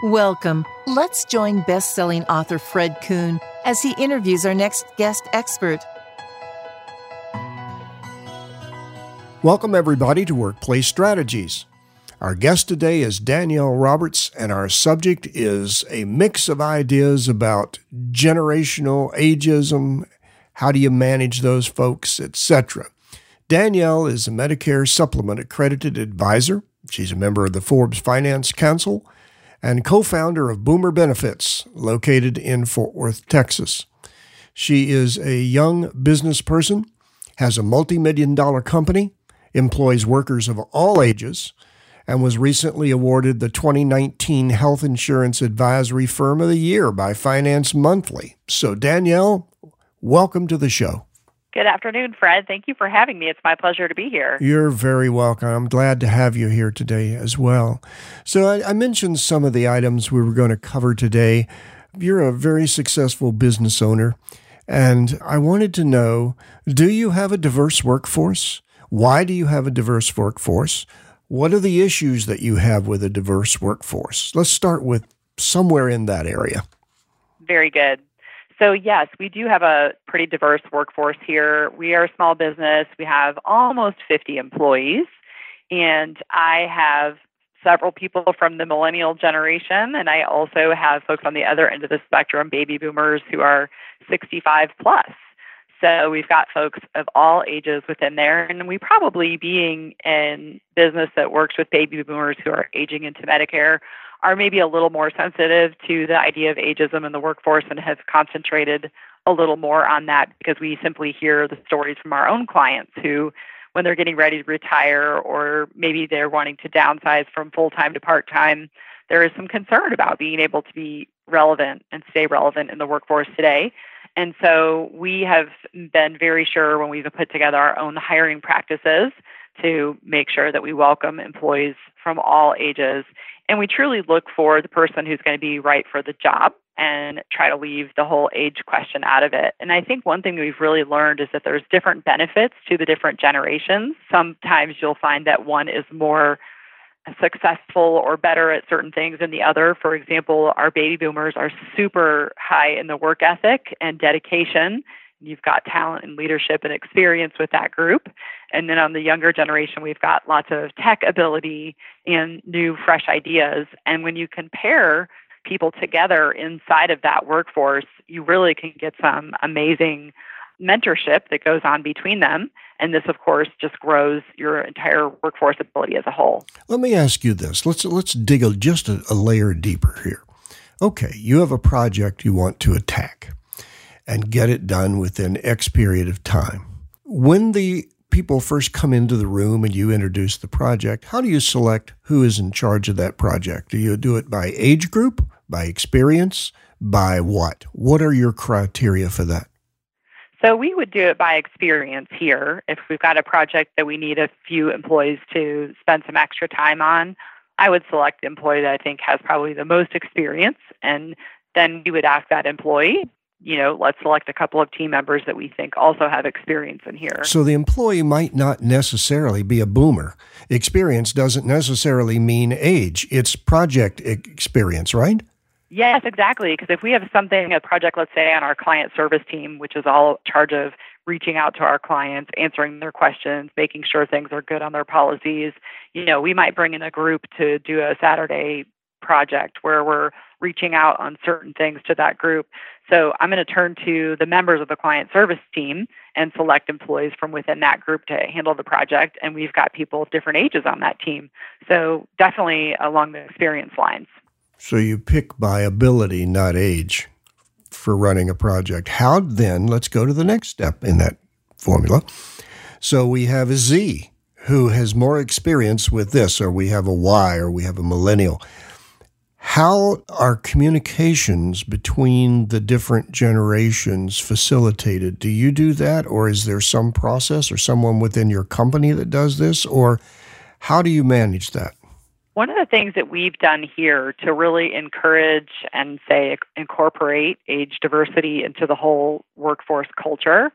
Welcome. Let's join best-selling author Fred Kuhn as he interviews our next guest expert. Welcome, everybody, to Workplace Strategies. Our guest today is Danielle Roberts, and our subject is a mix of ideas about generational ageism, how do you manage those folks, etc. Danielle is a Medicare Supplement accredited advisor. She's a member of the Forbes Finance Council and co-founder of Boomer Benefits, located in Fort Worth, Texas. She is a young business person, has a multi-million-dollar company, employs workers of all ages, and was recently awarded the 2019 Health Insurance Advisory Firm of the Year by Finance Monthly. So, Danielle, welcome to the show. Good afternoon, Fred. Thank you for having me. It's my pleasure to be here. You're very welcome. I'm glad to have you here today as well. So I mentioned some of the items we were going to cover today. You're a very successful business owner, and I wanted to know, do you have a diverse workforce? Why do you have a diverse workforce? What are the issues that you have with a diverse workforce? Let's start with somewhere in that area. Very good. So yes, we do have a pretty diverse workforce here. We are a small business. We have almost 50 employees, and I have several people from the millennial generation, and I also have folks on the other end of the spectrum, baby boomers who are 65 plus. So we've got folks of all ages within there, and we probably, being in business that works with baby boomers who are aging into Medicare, are maybe a little more sensitive to the idea of ageism in the workforce and have concentrated a little more on that because we simply hear the stories from our own clients who, when they're getting ready to retire or maybe they're wanting to downsize from full-time to part-time, there is some concern about being able to be relevant and stay relevant in the workforce today. And so we have been very sure when we've put together our own hiring practices to make sure that we welcome employees from all ages. And we truly look for the person who's going to be right for the job and try to leave the whole age question out of it. And I think one thing we've really learned is that there's different benefits to the different generations. Sometimes you'll find that one is more successful or better at certain things than the other. For example, our baby boomers are super high in the work ethic and dedication. You've got talent and leadership and experience with that group. And then on the younger generation, we've got lots of tech ability and new, fresh ideas. And when you compare people together inside of that workforce, you really can get some amazing mentorship that goes on between them. And this, of course, just grows your entire workforce ability as a whole. Let me ask you this. Let's dig just a layer deeper here. Okay, you have a project you want to attack and get it done within X period of time. When the people first come into the room and you introduce the project, how do you select who is in charge of that project? Do you do it by age group, by experience, by what? What are your criteria for that? So we would do it by experience here. If we've got a project that we need a few employees to spend some extra time on, I would select the employee that I think has probably the most experience. And then we would ask that employee, let's select a couple of team members that we think also have experience in here. So the employee might not necessarily be a boomer. Experience doesn't necessarily mean age. It's project experience, right? Yes, exactly. Because if we have a project, let's say on our client service team, which is all in charge of reaching out to our clients, answering their questions, making sure things are good on their policies, we might bring in a group to do a Saturday project where we're reaching out on certain things to that group. So I'm going to turn to the members of the client service team and select employees from within that group to handle the project. And we've got people of different ages on that team. So definitely along the experience lines. So you pick by ability, not age, for running a project. How then, let's go to the next step in that formula. So we have a Z who has more experience with this, or we have a Y, or we have a millennial. How are communications between the different generations facilitated? Do you do that, or is there some process or someone within your company that does this, or how do you manage that? One of the things that we've done here to really encourage and incorporate age diversity into the whole workforce culture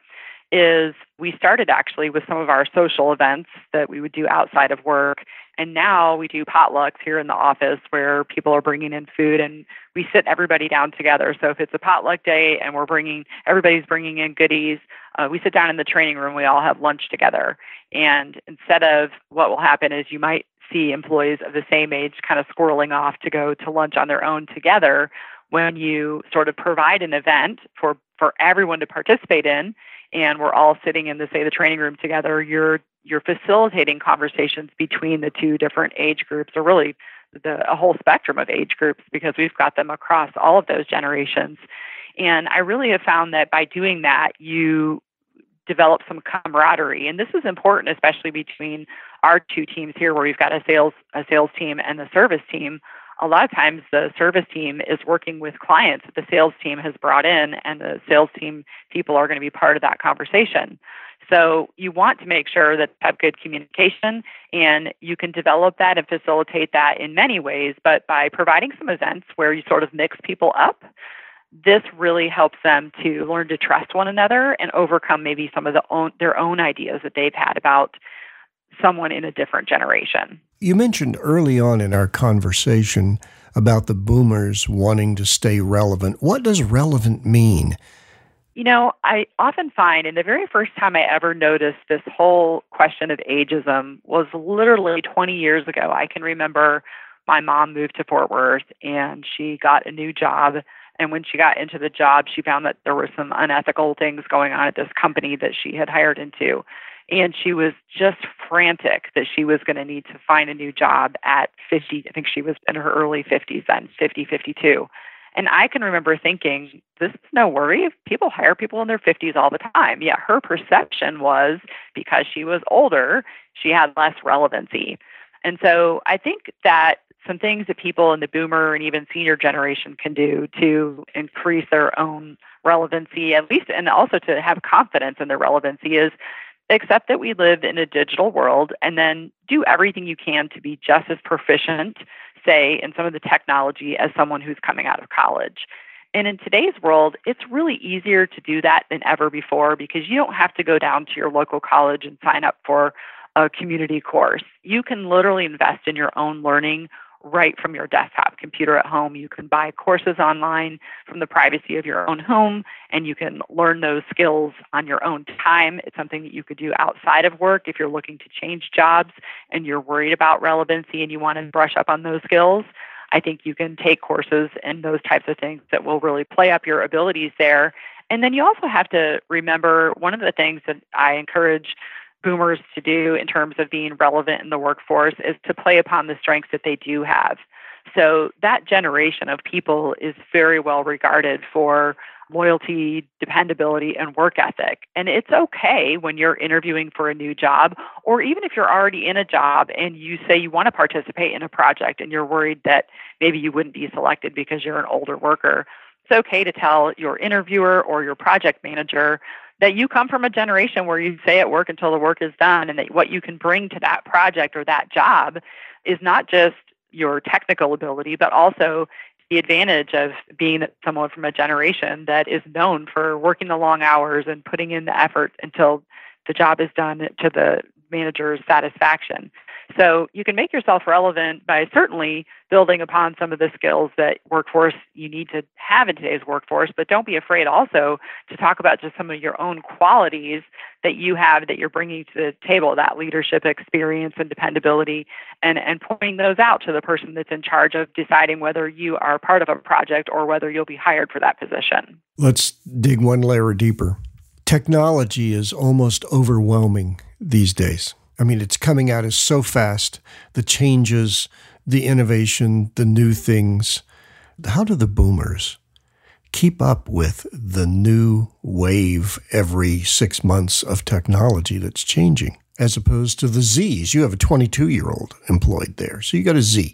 is we started actually with some of our social events that we would do outside of work. And now we do potlucks here in the office where people are bringing in food and we sit everybody down together. So if it's a potluck day and everybody's bringing in goodies, we sit down in the training room, we all have lunch together. And instead of what will happen is you might see employees of the same age kind of squirreling off to go to lunch on their own together, when you sort of provide an event for everyone to participate in, and we're all sitting in the training room together, you're facilitating conversations between the two different age groups, or really a whole spectrum of age groups, because we've got them across all of those generations. And I really have found that by doing that, you develop some camaraderie. And this is important, especially between our two teams here, where we've got a sales team and a service team. A lot of times the service team is working with clients that the sales team has brought in, and the sales team people are going to be part of that conversation. So you want to make sure that you have good communication, and you can develop that and facilitate that in many ways. But by providing some events where you sort of mix people up, this really helps them to learn to trust one another and overcome maybe some of their own ideas that they've had about someone in a different generation. You mentioned early on in our conversation about the boomers wanting to stay relevant. What does relevant mean? You know, I often find, and the very first time I ever noticed this whole question of ageism was literally 20 years ago. I can remember my mom moved to Fort Worth and she got a new job. And when she got into the job, she found that there were some unethical things going on at this company that she had hired into. And she was just frantic that she was going to need to find a new job at 50. I think she was in her early 50s then, 50, 52. And I can remember thinking, this is no worry. People hire people in their 50s all the time. Yet her perception was, because she was older, she had less relevancy. And so I think that some things that people in the boomer and even senior generation can do to increase their own relevancy, at least, and also to have confidence in their relevancy, is accept that we live in a digital world, and then do everything you can to be just as proficient, say, in some of the technology as someone who's coming out of college. And in today's world, it's really easier to do that than ever before, because you don't have to go down to your local college and sign up for a community course. You can literally invest in your own learning right from your desktop computer at home. You can buy courses online from the privacy of your own home, and you can learn those skills on your own time. It's something that you could do outside of work if you're looking to change jobs and you're worried about relevancy and you want to brush up on those skills. I think you can take courses and those types of things that will really play up your abilities there. And then you also have to remember, one of the things that I encourage boomers to do in terms of being relevant in the workforce is to play upon the strengths that they do have. So that generation of people is very well regarded for loyalty, dependability, and work ethic. And it's okay when you're interviewing for a new job, or even if you're already in a job and you say you want to participate in a project and you're worried that maybe you wouldn't be selected because you're an older worker. It's okay to tell your interviewer or your project manager that you come from a generation where you stay at work until the work is done, and that what you can bring to that project or that job is not just your technical ability, but also the advantage of being someone from a generation that is known for working the long hours and putting in the effort until the job is done to the manager's satisfaction. So you can make yourself relevant by certainly building upon some of the skills that you need to have in today's workforce, but don't be afraid also to talk about just some of your own qualities that you have that you're bringing to the table, that leadership experience and dependability, and pointing those out to the person that's in charge of deciding whether you are part of a project or whether you'll be hired for that position. Let's dig one layer deeper. Technology is almost overwhelming these days. I mean, it's coming at us so fast, the changes, the innovation, the new things. How do the boomers keep up with the new wave every 6 months of technology that's changing, as opposed to the Zs? You have a 22-year-old employed there, so you got a Z.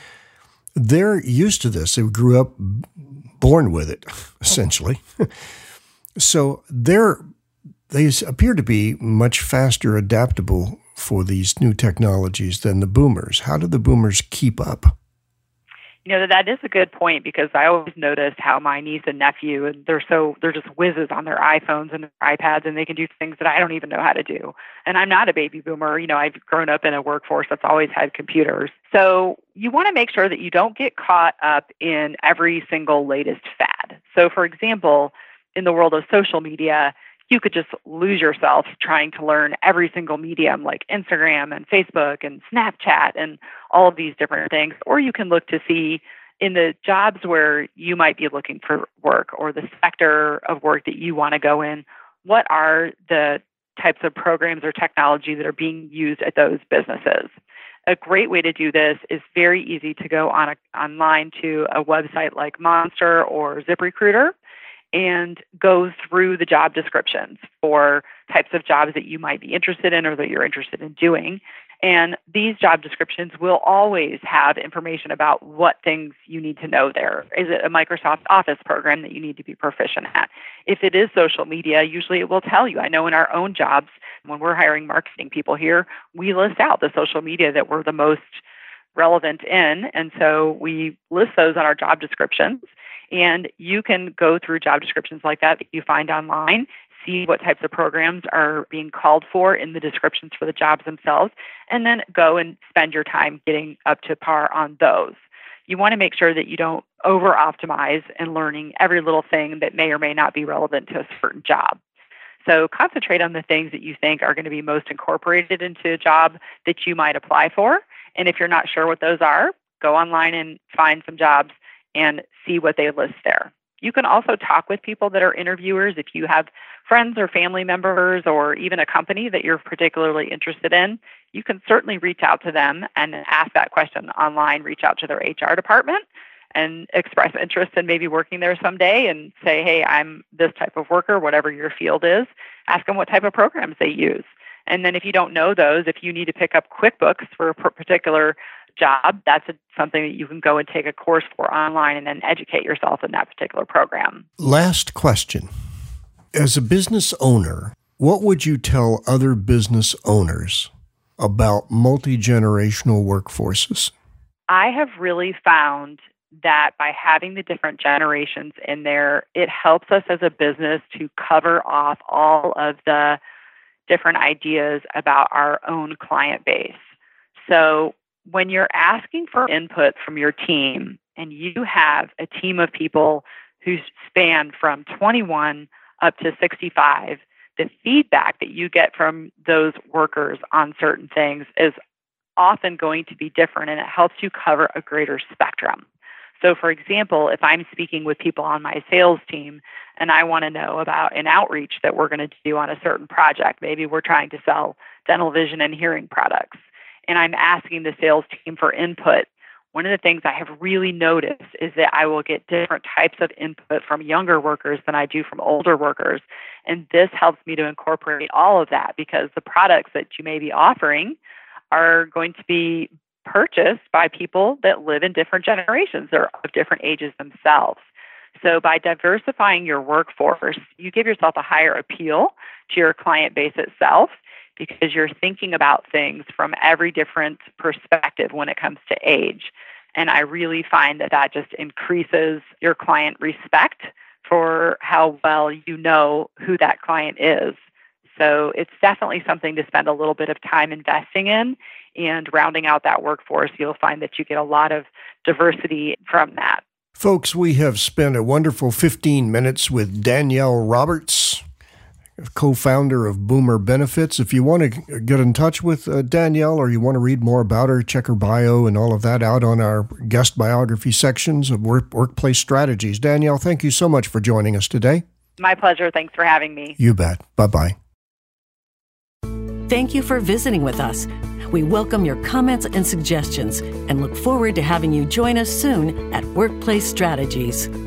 They're used to this. They grew up born with it, essentially. So they appear to be much faster adaptable for these new technologies than the boomers. How do the boomers keep up? That is a good point, because I always notice how my niece and nephew, and they're just whizzes on their iPhones and their iPads, and they can do things that I don't even know how to do. And I'm not a baby boomer. I've grown up in a workforce that's always had computers. So you want to make sure that you don't get caught up in every single latest fad. So for example, in the world of social media, you could just lose yourself trying to learn every single medium like Instagram and Facebook and Snapchat and all of these different things. Or you can look to see in the jobs where you might be looking for work, or the sector of work that you want to go in, what are the types of programs or technology that are being used at those businesses. A great way to do this is very easy to go online to a website like Monster or ZipRecruiter and go through the job descriptions for types of jobs that you might be interested in or that you're interested in doing. And these job descriptions will always have information about what things you need to know there. Is it a Microsoft Office program that you need to be proficient at? If it is social media, usually it will tell you. I know in our own jobs, when we're hiring marketing people here, we list out the social media that we're the most relevant in. And so we list those on our job descriptions. And you can go through job descriptions like that you find online, see what types of programs are being called for in the descriptions for the jobs themselves, and then go and spend your time getting up to par on those. You want to make sure that you don't over-optimize and learning every little thing that may or may not be relevant to a certain job. So concentrate on the things that you think are going to be most incorporated into a job that you might apply for. And if you're not sure what those are, go online and find some jobs and see what they list there. You can also talk with people that are interviewers. If you have friends or family members or even a company that you're particularly interested in, you can certainly reach out to them and ask that question online, reach out to their HR department and express interest in maybe working there someday and say, hey, I'm this type of worker, whatever your field is. Ask them what type of programs they use. And then if you don't know those, if you need to pick up QuickBooks for a particular job, that's something that you can go and take a course for online and then educate yourself in that particular program. Last question. As a business owner, what would you tell other business owners about multi-generational workforces? I have really found that by having the different generations in there, it helps us as a business to cover off all of the different ideas about our own client base. So when you're asking for input from your team and you have a team of people who span from 21 up to 65, the feedback that you get from those workers on certain things is often going to be different, and it helps you cover a greater spectrum. So for example, if I'm speaking with people on my sales team and I want to know about an outreach that we're going to do on a certain project, maybe we're trying to sell dental vision and hearing products, and I'm asking the sales team for input, one of the things I have really noticed is that I will get different types of input from younger workers than I do from older workers. And this helps me to incorporate all of that, because the products that you may be offering are going to be purchased by people that live in different generations or of different ages themselves. So by diversifying your workforce, you give yourself a higher appeal to your client base itself, because you're thinking about things from every different perspective when it comes to age. And I really find that that just increases your client respect for how well you know who that client is. So it's definitely something to spend a little bit of time investing in, and rounding out that workforce, you'll find that you get a lot of diversity from that. Folks, we have spent a wonderful 15 minutes with Danielle Roberts, co-founder of Boomer Benefits. If you want to get in touch with Danielle, or you want to read more about her, check her bio and all of that out on our guest biography sections of Workplace Strategies. Danielle, thank you so much for joining us today. My pleasure. Thanks for having me. You bet. Bye-bye. Thank you for visiting with us. We welcome your comments and suggestions and look forward to having you join us soon at Workplace Strategies.